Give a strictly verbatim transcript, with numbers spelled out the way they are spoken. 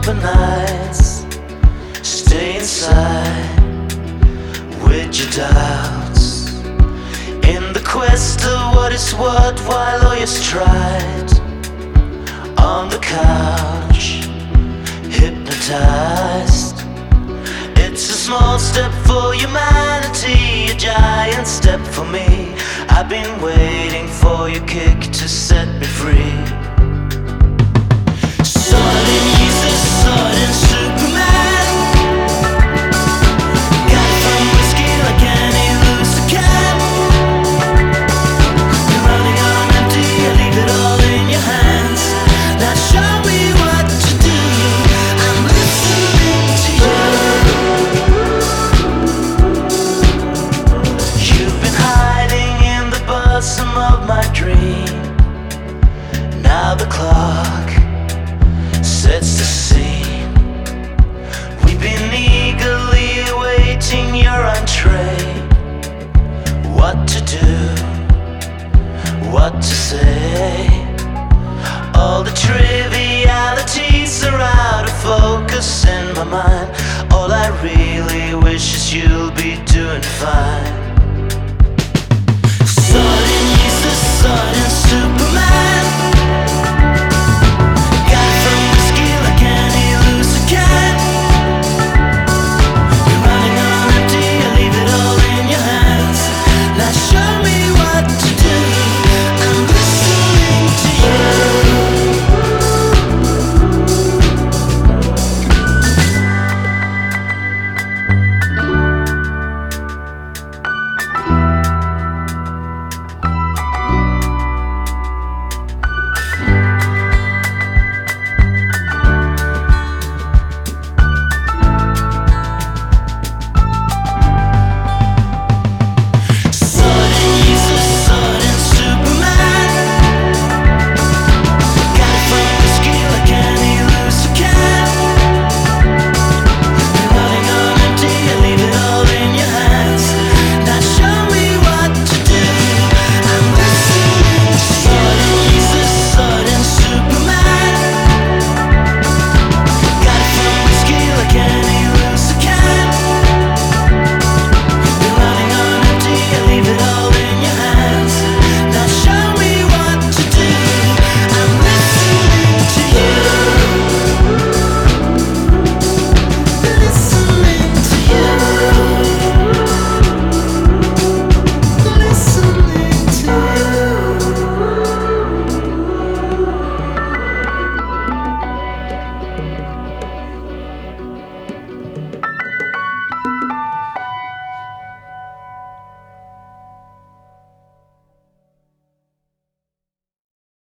sober nights, stay inside with your doubts, in the quest of what is what, while all your stride on the couch, hypnotized. It's a small step for humanity, a giant step for me. I've been waiting for your kick to set me free. Sudden Jesus, sudden Superman, got it from whiskey like any loose cat. You're running on empty, I leave it all in your hands. Now show me what to do, I'm listening to you. You've been hiding in the bosom of my dream. Now the clock sets the scene. We've been eagerly awaiting your entree. What to do, what to say. All the trivialities are out of focus in my mind. All I really wish is you'll be doing fine.